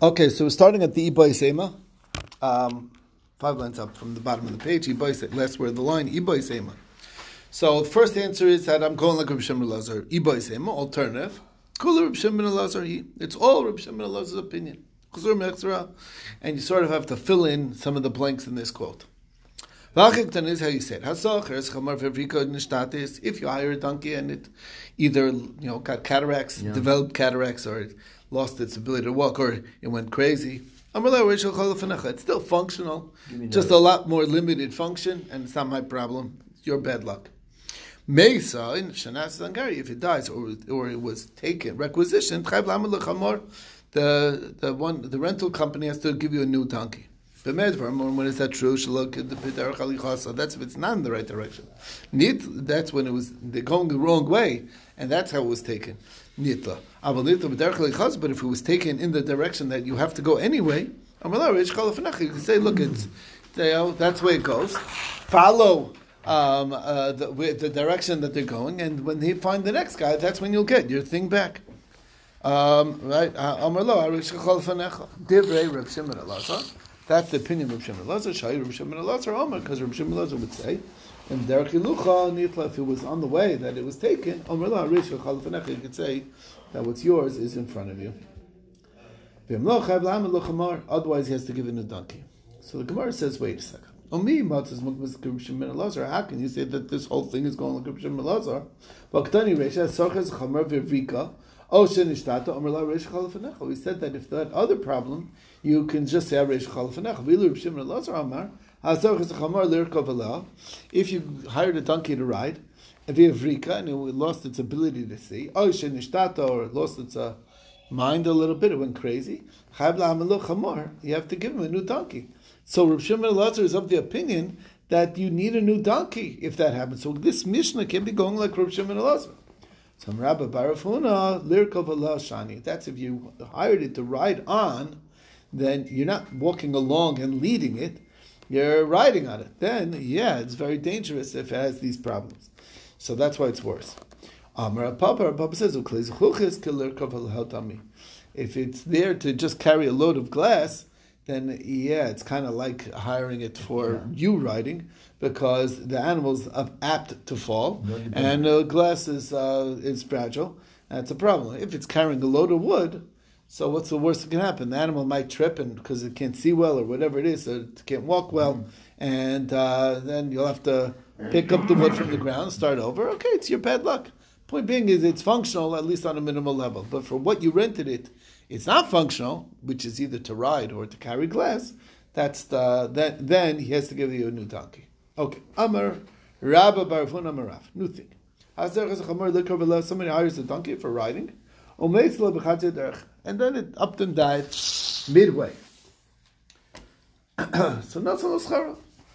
Okay, so we're starting at the Ibai Sema. 5 lines up from the bottom of the page. Ibai Sema, last word of the line, Ibai Sema. So the first answer is that I'm going like Reb Shimon Elazar. Ibai Sema, alternative. Kula Reb Shimon Elazar. It's all Reb Shimon Elazar's opinion. And you sort of have to fill in some of the blanks in this quote. V'achiktan is how you say it. If you hire a donkey and it either got cataracts, developed cataracts, or it lost its ability to walk, or it went crazy, it's still functional, just a lot more limited function, and it's not my problem. It's your bad luck. Mesa in Shanas Zangari, if it dies or it was taken, requisitioned, the rental company has to give you a new donkey. When is that true? That's if it's not in the right direction. That's when they're going the wrong way, and that's how it was taken. But if it was taken in the direction that you have to go anyway, you can say, look, that's the way it goes. Follow the direction that they're going, and when they find the next guy, that's when you'll get your thing back. Right? That's the opinion of Reb Shimon Elazar. Shai Reb Shimon Elazar Omer, because Reb Shimon Elazar would say, and Derech Hilucha Nitla, if it was on the way that it was taken, Omer La Rish Chal Fanecha, you could say that what's yours is in front of you. Otherwise, he has to give it a donkey. So the Gemara says, wait a second. How can you say that this whole thing is going like Reb Shimon Elazar? We said that if that other problem, you can just say if you hired a donkey to ride, and it lost its ability to see, or it lost its mind a little bit, it went crazy, you have to give him a new donkey. So Reb Shimon Elazar is of the opinion that you need a new donkey if that happens. So this Mishnah can be going like Reb Shimon Elazar. That's if you hired it to ride on, then you're not walking along and leading it, you're riding on it. Then, it's very dangerous if it has these problems. So that's why it's worse. Papa says, if it's there to just carry a load of glass, then it's kind of like hiring it for you riding, because the animal's apt to fall, and glass is fragile. That's a problem. If it's carrying a load of wood, so what's the worst that can happen? The animal might trip, and because it can't see well or whatever it is, so it can't walk well, and then you'll have to pick up the wood from the ground and start over. Okay, it's your bad luck. Point being is it's functional, at least on a minimal level. But for what you rented it, it's not functional, which is either to ride or to carry glass. Then he has to give you a new donkey. Okay. Amar Rabba Barfun Amarav. New thing. Somebody hires a donkey for riding, and then it upped and died midway. So not so schara.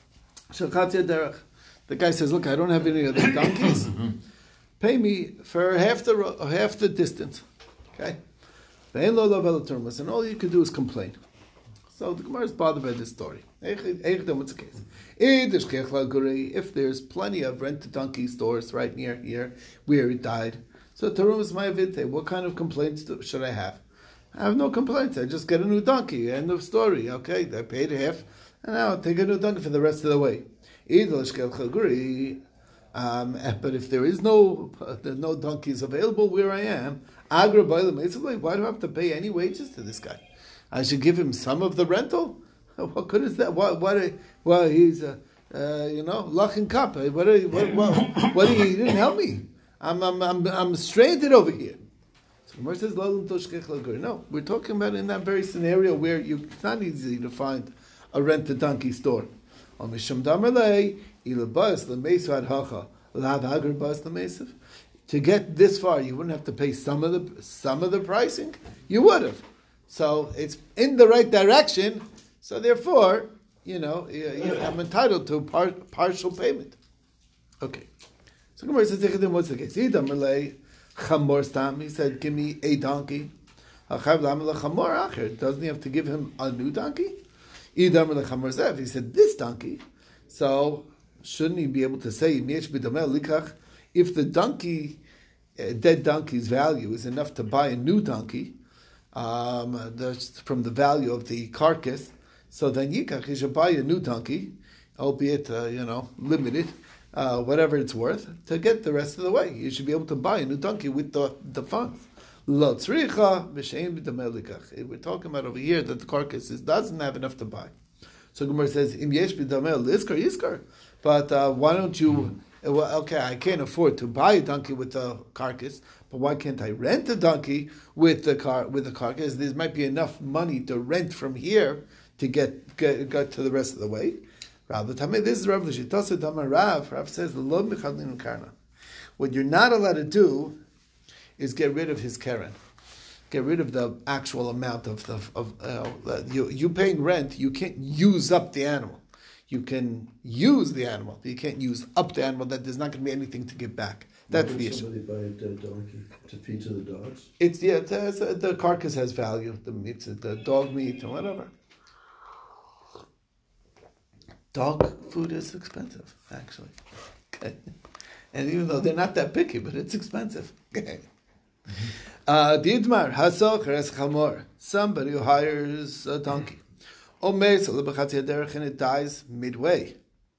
The guy says, "Look, I don't have any other donkeys. Pay me for half the distance." Okay. And all you can do is complain. So the Gemara is bothered by this story. What's the case? If there's plenty of rent-a-donkey stores right near here where it died, so Tarum is my vite. What kind of complaints should I have? I have no complaints. I just get a new donkey. End of story. Okay, I paid half, and now I'll take a new donkey for the rest of the way. But if there is no donkeys available where I am, why do I have to pay any wages to this guy? I should give him some of the rental. What good is that? Well, he's lachin kap. What? He didn't help me. I'm stranded over here. So Gemara says, no, we're talking about in that very scenario where it's not easy to find a rent-a-donkey store. To get this far, you wouldn't have to pay some of the pricing. You would have. So it's in the right direction. So therefore, I'm entitled to partial payment. Okay. So Gemara says, what's the case? He said, give me a donkey. Doesn't he have to give him a new donkey? He said, this donkey. So shouldn't he be able to say, if the dead donkey's value is enough to buy a new donkey, from the value of the carcass. So then yikach, you should buy a new donkey, albeit limited, whatever it's worth, to get the rest of the way. You should be able to buy a new donkey with the funds. Lo tzricha v'shein b'dameh likach. We're talking about over here that the carcass doesn't have enough to buy. So Gemara says, Im yesh b'dameh liskar yiskar. But why don't you? Well, okay, I can't afford to buy a donkey with the carcass, but why can't I rent a donkey with the carcass? There might be enough money to rent from here to get to the rest of the way. Rav, this is Rav L'Shitasa Damar Rav. Rav says, "Lo mechadlin karna." What you're not allowed to do is get rid of his keren, get rid of the actual amount of you paying rent. You can't use up the animal. You can use the animal, but you can't use up the animal. That there's not going to be anything to give back. That's the issue. Somebody buy a dead donkey to feed to the dogs? The carcass has value. The meat, the dog meat, or whatever. Dog food is expensive, actually. Okay. And even though they're not that picky, but it's expensive. Okay. Didmar, hasoch, chamor. Somebody who hires a donkey. And it dies midway.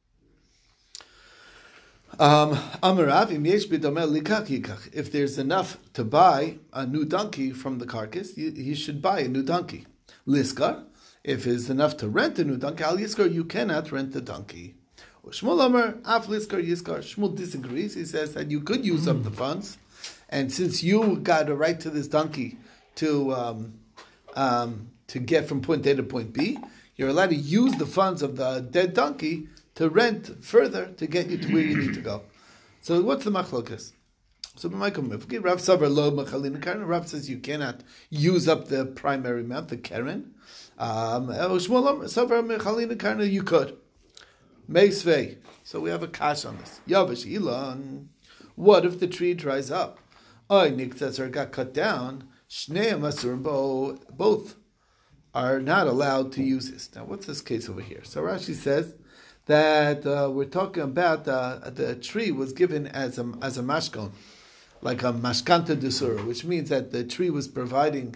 If there's enough to buy a new donkey from the carcass, he should buy a new donkey. Liskar. If it's enough to rent a new donkey, al yiskar, you cannot rent the donkey. Shmuel Amar, af liskar yiskar. Shmuel disagrees. He says that you could use up the funds, and since you got a right to this donkey to get from point A to point B, you're allowed to use the funds of the dead donkey to rent further to get you to where you need to go. So what's the machlokas? So Rav Savar lo machalin karen. Rav says you cannot use up the primary amount, the keren. You could. Meisvei. So we have a kash on this. Yavish ilan. What if the tree dries up? Niktasar got cut down. Shnei masurim both are not allowed to use this. Now, what's this case over here? So Rashi says that we're talking about the tree was given as a mashkon, like a mashkanta desura, which means that the tree was providing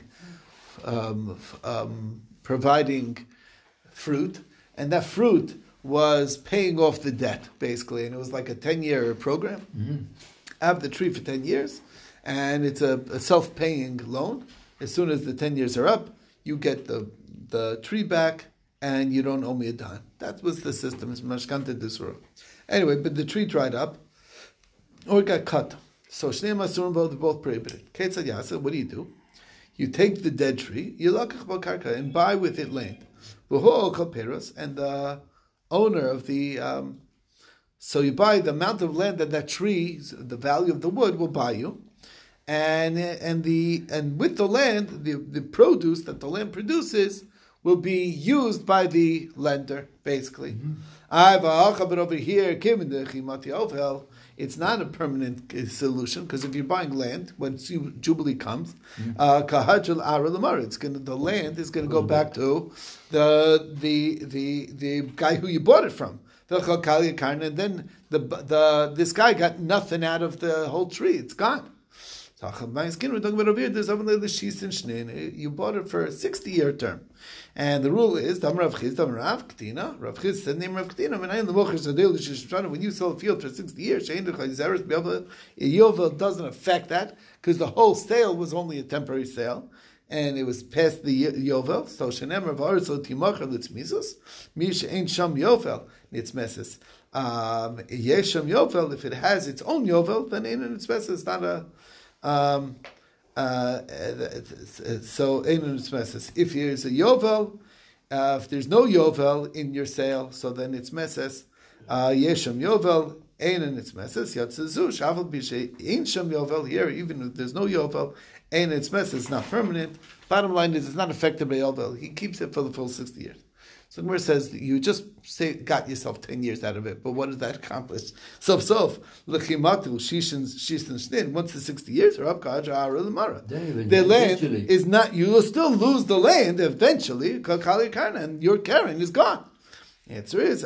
fruit, and that fruit was paying off the debt, basically, and it was like a 10-year program. Mm-hmm. Have the tree for 10 years, and it's a self-paying loan. As soon as the 10 years are up, you get the tree back, and you don't owe me a dime. That was the system. It's mashkanta desura. Anyway, but the tree dried up, or it got cut. So shnei masurim both prohibited. Ketzad yasa, what do? You take the dead tree, you lakach b'karka, and buy with it land. V'ho kalperos, and the owner of the so you buy the amount of land that tree, the value of the wood, will buy you, and with the land, the produce that the land produces will be used by the lender, basically. Mm-hmm. But over here, it's not a permanent solution, because if you're buying land, when Jubilee comes, the land is going to go back to the guy who you bought it from. And then this guy got nothing out of the whole tree. It's gone. We're talking about over here, there's you bought it for a 60-year term. And the rule is, Rav Chiz said, name Rav Ktina, when you sell a field for 60 years, Yovel doesn't affect that, because the whole sale was only a temporary sale, and it was past the Yovel. So Shenem Rav Arzo Timacher Litzmizus, Mish Ein Sham Yovel Nitzmeses. Yesham Yovel, if it has its own Yovel, then Ein Nitzmeses is not a so if there's a yovel, if there's no yovel in your sale, so then it's meses. Yesham yovel, ein it's meses. Yatzazu shavel bishay ein sham yovel. Here, even if there's no yovel, ein it's meses. It's not permanent. Bottom line is, it's not affected by yovel. He keeps it for the full 60 years. So Gemara says you just got yourself 10 years out of it, but what does that accomplish? Sof lechimatu shishin shnin. Once the 60 years are up, the land is not. You will still lose the land eventually. And your Karen is gone. The answer is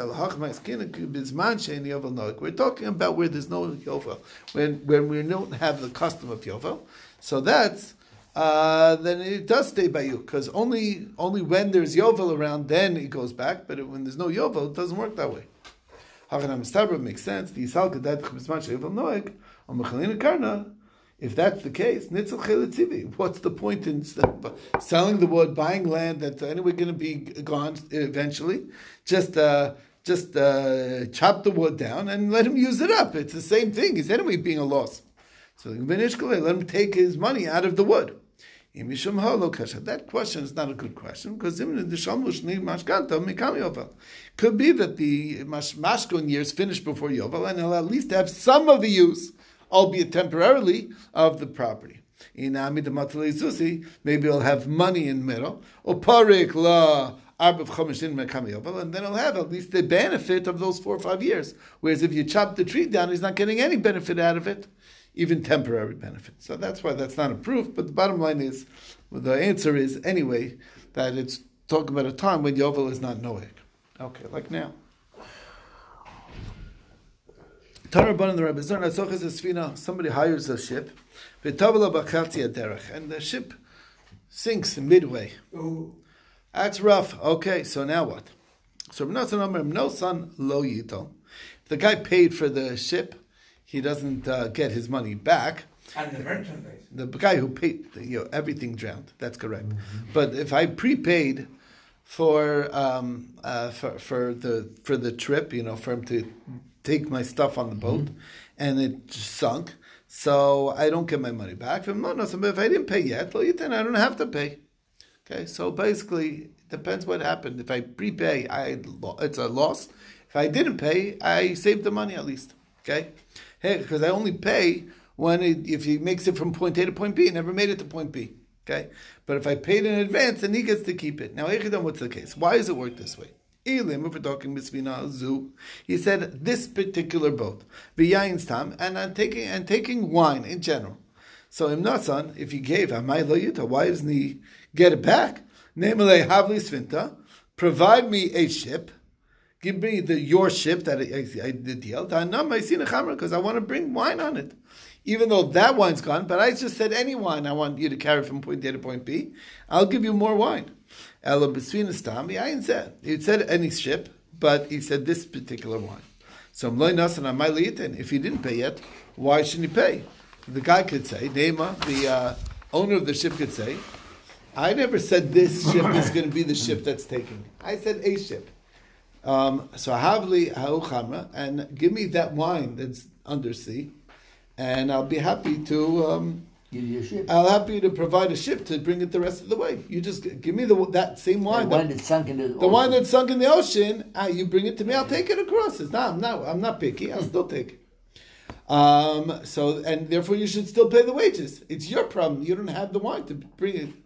we're talking about where there's no yovel, when we don't have the custom of yovel. So that's then it does stay by you, because only when there's Yovel around, then it goes back, but when there's no Yovel, it doesn't work that way. Haganam makes sense. The Yisal Kedat Chibismat Yovel Noeg, or Mechalina Karna. If that's the case, Nitzel Cheletzivi. What's the point in selling the wood, buying land that's anyway going to be gone eventually? Just chop the wood down and let him use it up. It's the same thing. It's anyway being a loss. So let him take his money out of the wood. That question is not a good question, because could be that the mashkon years finish before Yovel, and he'll at least have some of the use, albeit temporarily, of the property. Maybe he'll have money in the middle, and then he'll have at least the benefit of those 4 or 5 years. Whereas if you chop the tree down, he's not getting any benefit out of it, even temporary benefit. So that's why that's not a proof. But the bottom line is, the answer is anyway, that it's talking about a time when Yovel is not Noeg. Okay, like now. Somebody hires a ship, and the ship sinks midway. That's rough. Okay, so now what? So no son lo yitol. The guy paid for the ship. He doesn't get his money back. And the merchandise. The guy who paid, everything drowned. That's correct. Mm-hmm. But if I prepaid for the trip, for him to take my stuff on the boat, and it sunk, so I don't get my money back. If I didn't pay yet, I don't have to pay. Okay, so basically, it depends what happened. If I prepay, it's a loss. If I didn't pay, I saved the money at least. Okay, because I only pay if he makes it from point A to point B. He never made it to point B. Okay, but if I paid in advance, then he gets to keep it. Now, what's the case? Why does it work this way? If we're talking Misvina Zu, he said this particular boat, V'yayin Stam, and I'm taking wine in general. So Imnasan, if he gave Amay Lo Yuta, why doesn't he get it back? Nemelei Havli Svinta, provide me a ship. Give me your ship that I did deal. Because I want to bring wine on it. Even though that wine's gone, but I just said any wine I want you to carry from point A to point B, I'll give you more wine. He said any ship, but he said this particular wine. So if he didn't pay yet, why shouldn't he pay? The guy could say, Neima, the owner of the ship could say, I never said this ship is going to be the ship that's taking. I said a ship. So havli ha'uchamra, and give me that wine that's undersea, and I'll be happy to give you a ship. I'll happy to provide a ship to bring it the rest of the way. You just give me that same wine. The wine that's sunk in the ocean. The wine that's sunk in the ocean. You bring it to me. I'll take it across. I'm not picky. I'll still take it. So and therefore you should still pay the wages. It's your problem. You don't have the wine to bring it.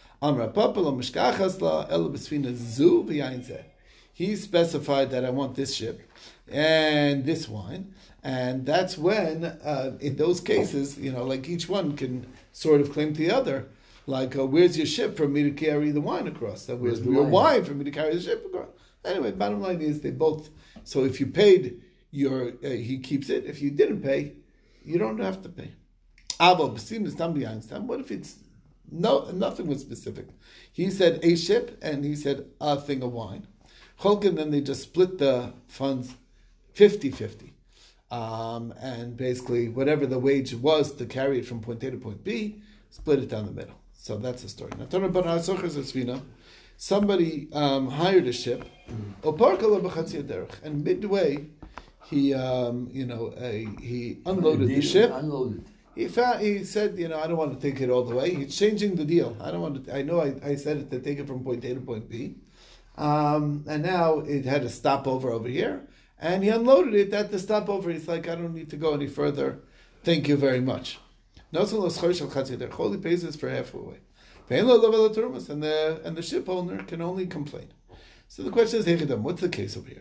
He specified that I want this ship and this wine, and that's when, in those cases, like each one can sort of claim to the other, like, where's your ship for me to carry the wine across? Where's your wine for me to carry the ship across? Anyway, bottom line is they both, so if you paid, he keeps it. If you didn't pay, you don't have to pay. What if it's, nothing was specific. He said a ship, and he said a thing of wine. Cholkin, then they just split the funds 50-50. And basically, whatever the wage was to carry it from point A to point B, split it down the middle. So that's the story. Now, somebody hired a ship, and midway, he unloaded the ship. He said, I don't want to take it all the way. He's changing the deal. I don't want to. I know I said it to take it from point A to point B. And now it had a stopover over here, and he unloaded it at the stopover. He's like, I don't need to go any further. Thank you very much. Choli pays us for halfway. And the ship owner can only complain. So the question is, what's the case over here?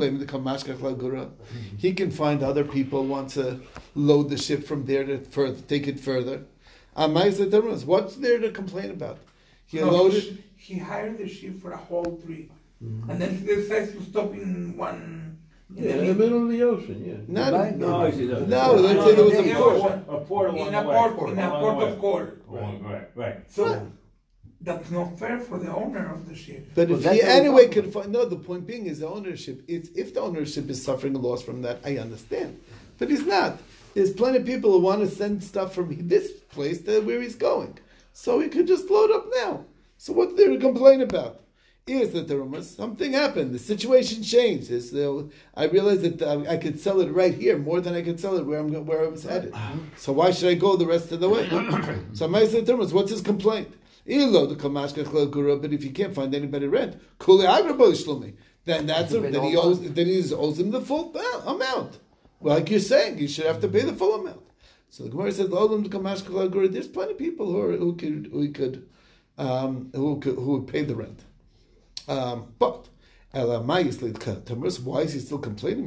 He can find other people want to load the ship from there to take it further. What's there to complain about? He hired the ship for a whole trip, and then he decides to stop in one Yeah, in the middle of the ocean, yeah. No, let's say there was a port. A port along the way. In a port of call. Right. So that's not fair for the owner of the ship. But if he anyway can find, the point being is the ownership. If the ownership is suffering a loss from that, I understand. But he's not. There's plenty of people who want to send stuff from this place to where he's going. So he could just load up now. So what's there to complain about? Is that the rumors? Something happened. The situation changed. I realized that I could sell it right here more than I could sell it where I was headed. So why should I go the rest of the way? So I said to rumors, what's his complaint? But if you can't find anybody to rent, then then he owes him the full amount. Like you're saying, you should have to pay the full amount. So the Gemara said, there's plenty of people who would pay the rent. But why is he still complaining?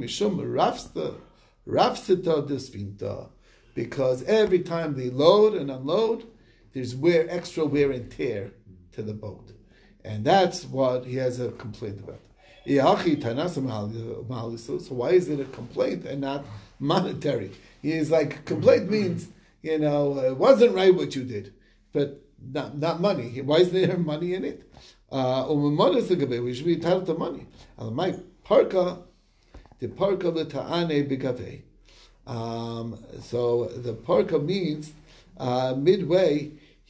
Because every time they load and unload, there's extra wear and tear to the boat, and that's what he has a complaint about. So why is it a complaint and not monetary? He's like, complaint means, it wasn't right what you did, but not money. Why is there money in it? We should be entitled to money. My parka, the parka l'ta'ane b'gavei. So the parka means midway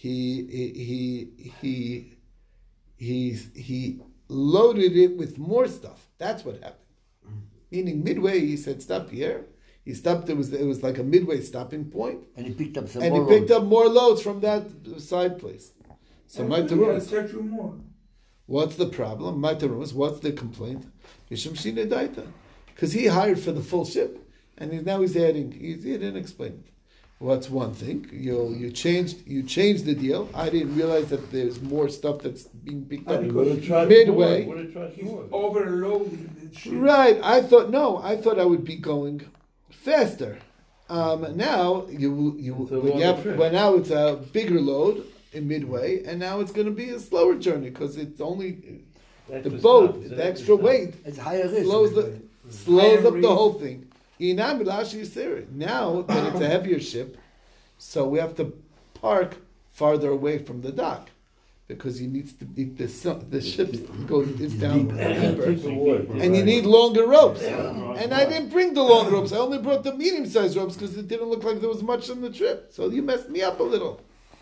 he loaded it with more stuff. That's what happened. Meaning midway he said stop here. He stopped. It was like a midway stopping point, and he picked up up more loads from that side place. So my Terumas, what's the problem? My Terumas, what's the complaint? Because he hired for the full ship, and now he's adding. He didn't explain it. What's one thing? You changed the deal. I didn't realize that there's more stuff that's being picked up midway. He's overloading the ship. Right. I thought I would be going faster. Now now it's a bigger load in midway, and now it's going to be a slower journey because it's only the extra weight slows up the whole thing. Now that it's a heavier ship, so we have to park farther away from the dock because the ship is down deeper, and you need longer ropes. And I didn't bring the long ropes; I only brought the medium-sized ropes because it didn't look like there was much on the trip. So you messed me up a little.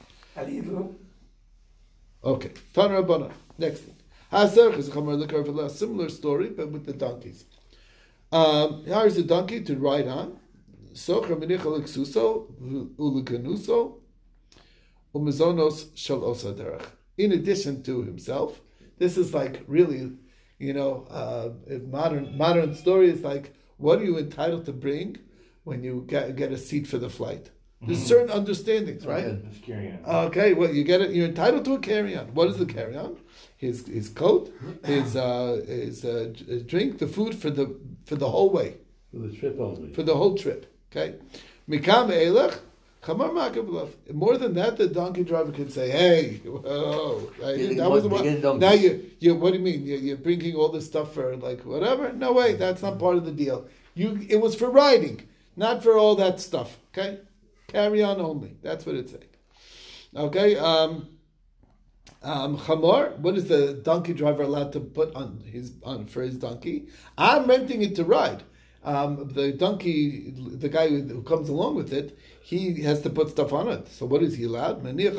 Okay, Tana Rabbana. Next thing, similar story, but with the donkeys. Here's a donkey to ride on. In addition to himself, this is like really, modern story is like, what are you entitled to bring when you get a seat for the flight? There's certain understandings, right? Okay, well, you get it. You're entitled to a carry-on. What is the carry-on? His coat, his drink, the food for the whole way. For the trip only. For the whole trip. Okay. Mikam elech, chamar makav. More than that, the donkey driver can say, "Hey, whoa, that was what." Now you. What do you mean? You're bringing all this stuff for like whatever? No way. That's not part of the deal. It was for riding, not for all that stuff. Okay. Carry on only. That's what it's saying. Okay. Chamor. What is the donkey driver allowed to put on for his donkey? I'm renting it to ride. The donkey, the guy who comes along with it, he has to put stuff on it. So what is he allowed? Now this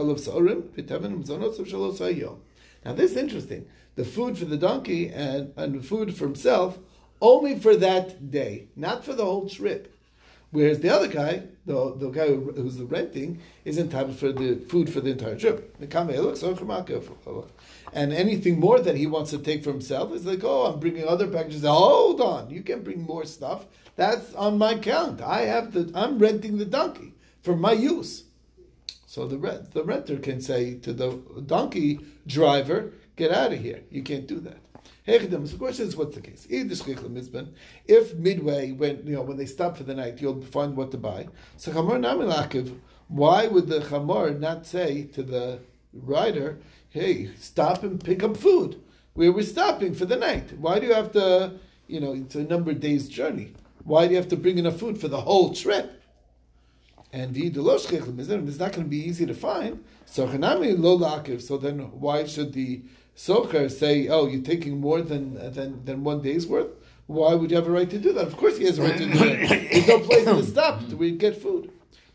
is interesting. The food for the donkey and the food for himself only for that day, not for the whole trip. Whereas the other guy, the guy who's renting, is entitled for the food for the entire trip. And anything more that he wants to take for himself is like, I'm bringing other packages. Hold on, you can bring more stuff. That's on my count. I'm renting the donkey for my use. So the renter can say to the donkey driver, get out of here. You can't do that. So the question is, what's the case? If midway, when they stop for the night, you'll find what to buy. So why would the chamor not say to the rider, hey, stop and pick up food? We're stopping for the night. Why do you have to, it's a number of days journey. Why do you have to bring enough food for the whole trip? And it's not going to be easy to find. So then why should the socher say, "Oh, you're taking more than 1 day's worth"? Why would you have a right to do that? Of course, he has a right to do that. There's no place to stop to get food.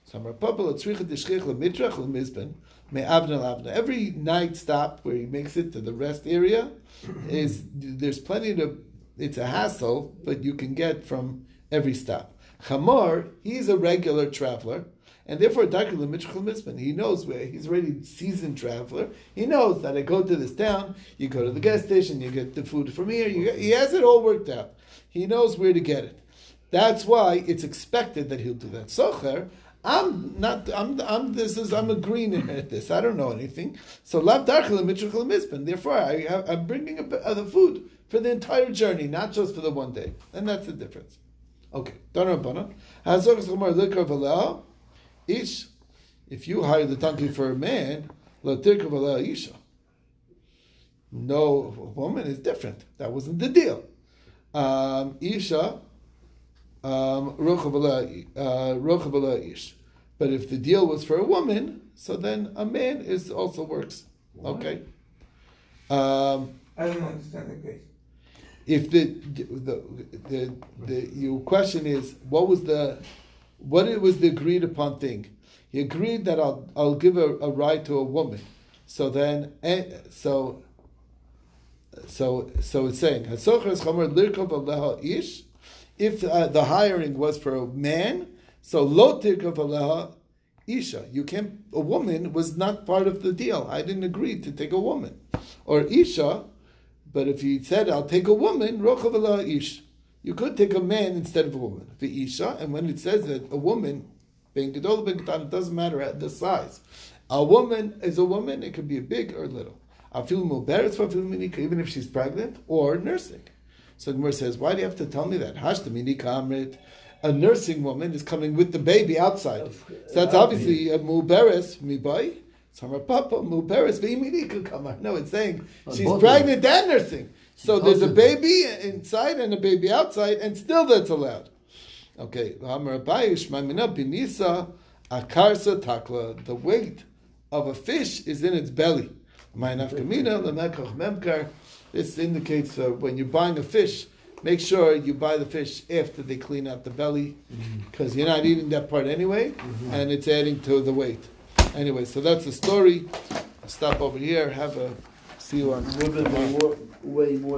Every night stop where he makes it to the rest area there's plenty to. It's a hassle, but you can get from every stop. Chamor, he's a regular traveler, and therefore he knows where he's already a seasoned traveler. He knows that I go to this town, you go to the gas station, you get the food from here. He has it all worked out. He knows where to get it. That's why it's expected that he'll do that. Socher, I'm agreeing at this. I don't know anything. So therefore I'm bringing the food for the entire journey, not just for the 1 day. And that's the difference. Okay. Ish, if you hire the donkey for a man, no, woman is different. That wasn't the deal. Isha, ish. But if the deal was for a woman, so then a man also works. Okay. I don't understand the case. If the your question is what was the agreed upon thing? He agreed that I'll give a ride to a woman. So then so it's saying if the hiring was for a man, so lo tirkav aleha isha. A woman was not part of the deal. I didn't agree to take a woman. Or isha, but if he said, I'll take a woman, rochav aleha ish. You could take a man instead of a woman. The isha, and when it says that a woman, ben gadol ben katan, it doesn't matter at the size. A woman is a woman, it could be big or little. Even if she's pregnant or nursing. So the Gemara says, why do you have to tell me that? A nursing woman is coming with the baby outside. So that's obviously a muberes mibai. Papa muberes v'iminika kamar. No, it's saying she's pregnant and nursing. So there's a baby inside and a baby outside, and still that's allowed. Okay. The weight of a fish is in its belly. This indicates when you're buying a fish, make sure you buy the fish after they clean out the belly, because you're not eating that part anyway, and it's adding to the weight. Anyway, so that's the story. I'll stop over here. See you on. Way more